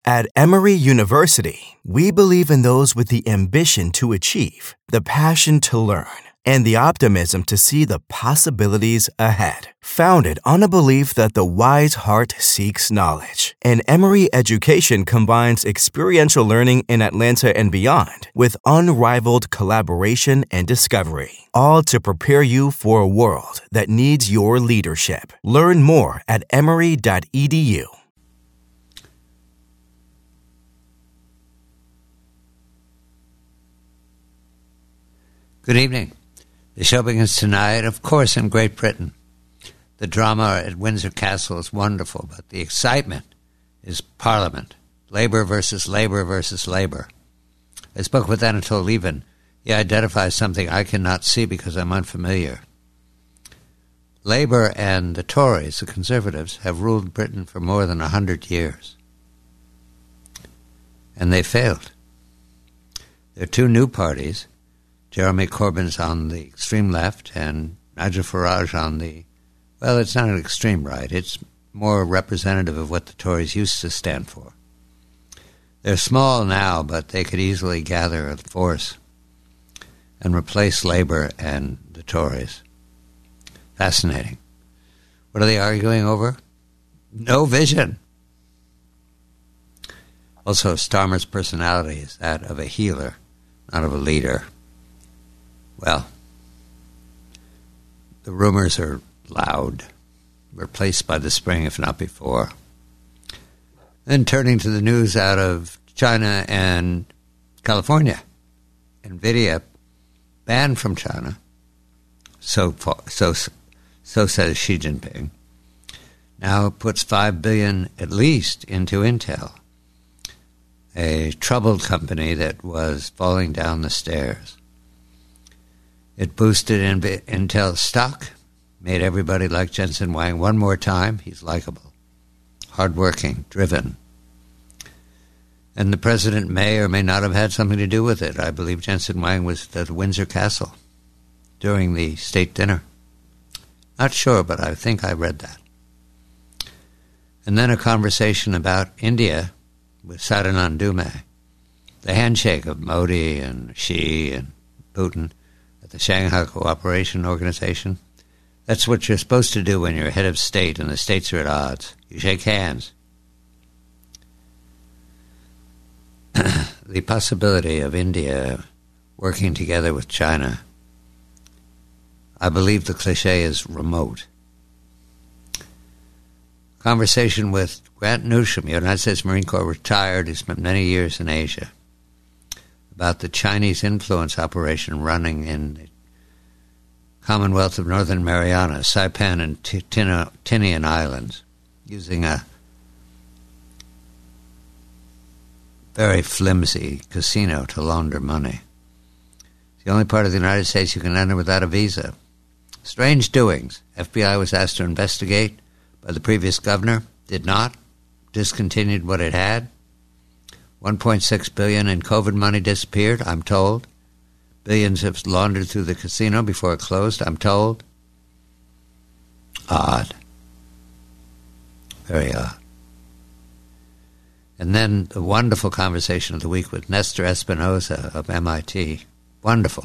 At Emory University, we believe in those with the ambition to achieve, the passion to learn, and the optimism to see the possibilities ahead. Founded on a belief that the wise heart seeks knowledge, and Emory education combines experiential learning in Atlanta and beyond with unrivaled collaboration and discovery, all to prepare you for a world that needs your leadership. Learn more at emory.edu. Good evening. The show begins tonight, of course, in Great Britain. The drama at Windsor Castle is wonderful, but the excitement is Parliament. Labour versus Labour versus Labour. I spoke with Anatole Lieven. He identifies something I cannot see because I'm unfamiliar. Labour and the Tories, the Conservatives, have ruled Britain for more than 100 years. And they failed. There are two new parties. Jeremy Corbyn's on the extreme left and Nigel Farage on the, well, it's not an extreme right. It's more representative of what the Tories used to stand for. They're small now, but they could easily gather a force and replace Labour and the Tories. Fascinating. What are they arguing over? No vision. Also, Starmer's personality is that of a healer, not of a leader. Well, the rumors are loud, replaced by the spring, if not before. Then turning to the news out of China and California. NVIDIA banned from China, so says Xi Jinping, now puts $5 billion at least into Intel, a troubled company that was falling down the stairs. It boosted Intel's stock, made everybody like Jensen Huang one more time. He's likable, hardworking, driven. And the president may or may not have had something to do with it. I believe Jensen Huang was at Windsor Castle during the state dinner. Not sure, but I think I read that. And then a conversation about India with Sadanand Dhume, the handshake of Modi and Xi and Putin, the Shanghai Cooperation Organization. That's what you're supposed to do when you're head of state and the states are at odds. You shake hands. The possibility of India working together with China, I believe the cliche is remote. Conversation with Grant Newsham, United States Marine Corps retired. He spent many years in Asia. About the Chinese influence operation running in the Commonwealth of Northern Mariana, Saipan and Tinian Islands, using a very flimsy casino to launder money. It's the only part of the United States you can enter without a visa. Strange doings. FBI was asked to investigate by the previous governor, did not, discontinued what it had. $1.6 billion in COVID money disappeared, I'm told. Billions have laundered through the casino before it closed, I'm told. Odd. Very odd. And then the wonderful conversation of the week with Nestor Espinosa of MIT. Wonderful.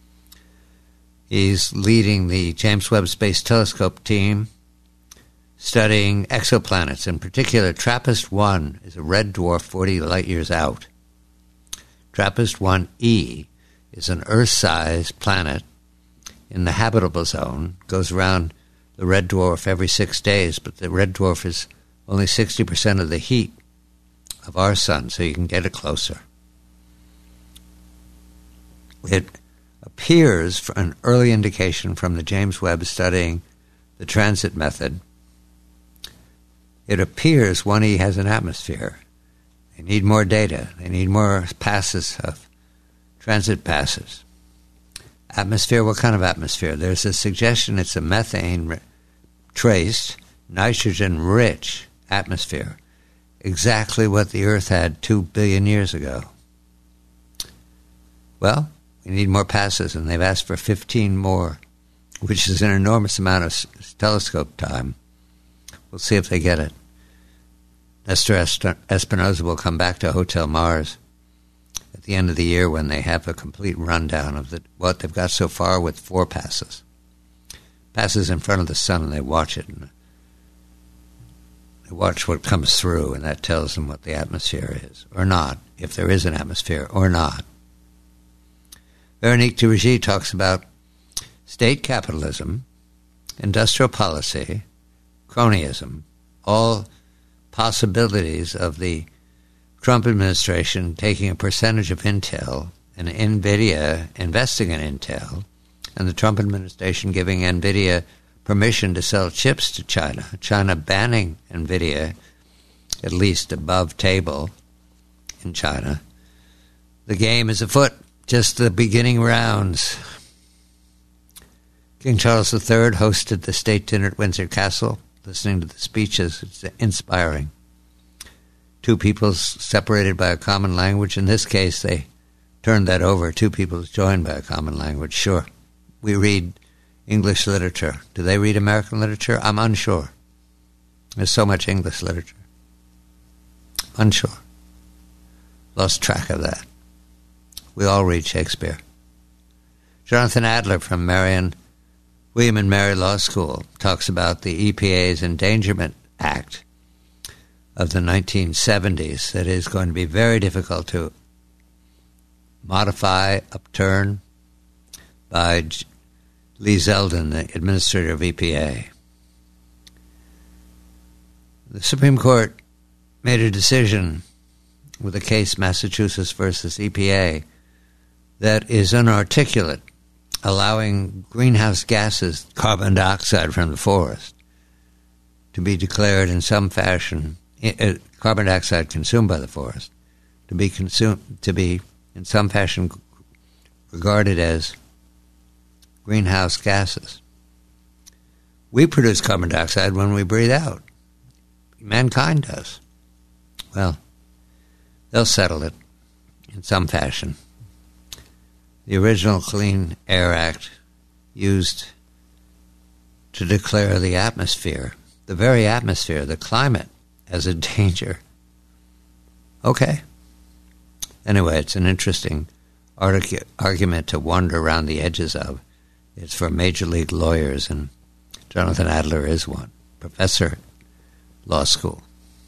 He's leading the James Webb Space Telescope team, studying exoplanets. In particular, TRAPPIST-1 is a red dwarf 40 light-years out. TRAPPIST-1e is an Earth-sized planet in the habitable zone, goes around the red dwarf every 6 days, but the red dwarf is only 60% of the heat of our sun, so you can get it closer. It appears, for an early indication from the James Webb studying the transit method, it appears 1E has an atmosphere. They need more data. They need more passes of transit passes. Atmosphere, what kind of atmosphere? There's a suggestion it's a methane-traced, nitrogen-rich atmosphere, exactly what the Earth had 2 billion years ago. Well, we need more passes, and they've asked for 15 more, which is an enormous amount of telescope time. We'll see if they get it. Nestor Espinosa will come back to Hotel Mars at the end of the year when they have a complete rundown of what they've got so far with 4 passes. Passes in front of the sun, and they watch it. And they watch what comes through, and that tells them what the atmosphere is, or not, if there is an atmosphere, or not. Veronique Duvergy talks about state capitalism, industrial policy, cronyism, all possibilities of the Trump administration taking a percentage of Intel and NVIDIA investing in Intel, and the Trump administration giving NVIDIA permission to sell chips to China, China banning NVIDIA, at least above table in China. The game is afoot, just the beginning rounds. King Charles III hosted the state dinner at Windsor Castle. Listening to the speeches, it's inspiring. 2 peoples separated by a common language. In this case, they turned that over. 2 peoples joined by a common language. Sure, we read English literature. Do they read American literature? I'm unsure. There's so much English literature. Unsure. Lost track of that. We all read Shakespeare. Jonathan Adler from William and Mary Law School talks about the EPA's Endangerment Act of the 1970s that is going to be very difficult to modify, upturn by Lee Zeldin, the administrator of EPA. The Supreme Court made a decision with a case, Massachusetts versus EPA, that is unarticulate, allowing greenhouse gases, carbon dioxide from the forest, to be declared in some fashion, carbon dioxide consumed by the forest, to be in some fashion regarded as greenhouse gases. We produce carbon dioxide when we breathe out. Mankind does. Well, they'll settle it in some fashion. The original Clean Air Act used to declare the atmosphere, the very atmosphere, the climate, as a danger. Okay. Anyway, it's an interesting argument to wander around the edges of. It's for major league lawyers, and Jonathan Adler is one, professor at law school.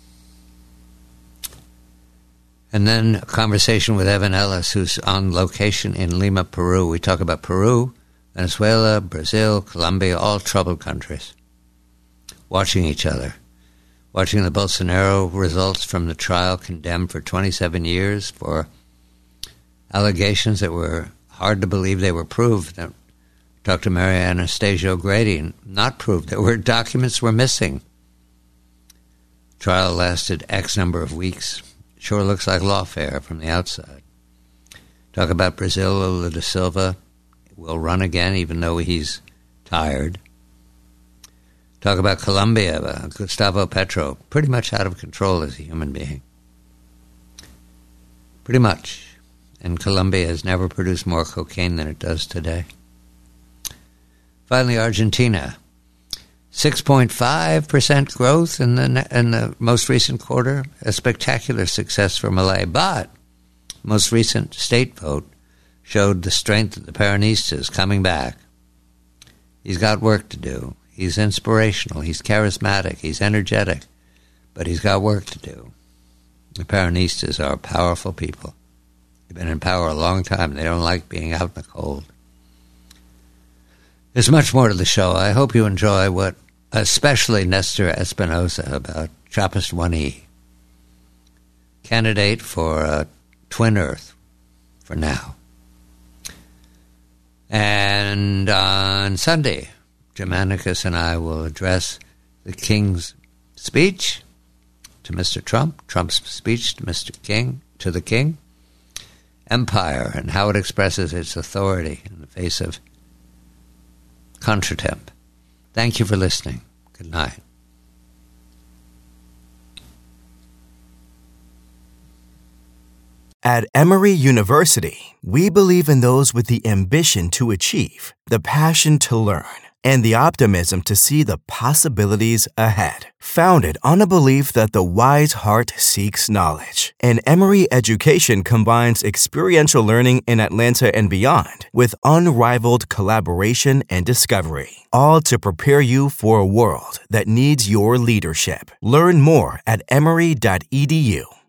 And then a conversation with Evan Ellis, who's on location in Lima, Peru. We talk about Peru, Venezuela, Brazil, Colombia, all troubled countries, watching each other, watching the Bolsonaro results from the trial, condemned for 27 years for allegations that were hard to believe they were proved. Dr. Mary Anastasia O'Grady, not proved. There were documents were missing. Trial lasted X number of weeks. Sure looks like lawfare from the outside. Talk about Brazil, Lula da Silva will run again even though he's tired. Talk about Colombia, Gustavo Petro, pretty much out of control as a human being. Pretty much. And Colombia has never produced more cocaine than it does today. Finally, Argentina. 6.5% growth in the most recent quarter, a spectacular success for Milei. But most recent state vote showed the strength of the Peronistas coming back. He's got work to do. He's inspirational. He's charismatic. He's energetic. But he's got work to do. The Peronistas are powerful people. They've been in power a long time. They don't like being out in the cold. There's much more to the show. I hope you enjoy what, especially Nestor Espinosa, about TRAPPIST-1E. Candidate for Twin Earth for now. And on Sunday, Germanicus and I will address the King's speech to Mr. Trump, Trump's speech to Mr. King, to the King, empire, and how it expresses its authority in the face of contretemps. Thank you for listening. Good night. At Emory University, we believe in those with the ambition to achieve, the passion to learn, and the optimism to see the possibilities ahead. Founded on a belief that the wise heart seeks knowledge, and Emory Education combines experiential learning in Atlanta and beyond with unrivaled collaboration and discovery, all to prepare you for a world that needs your leadership. Learn more at emory.edu.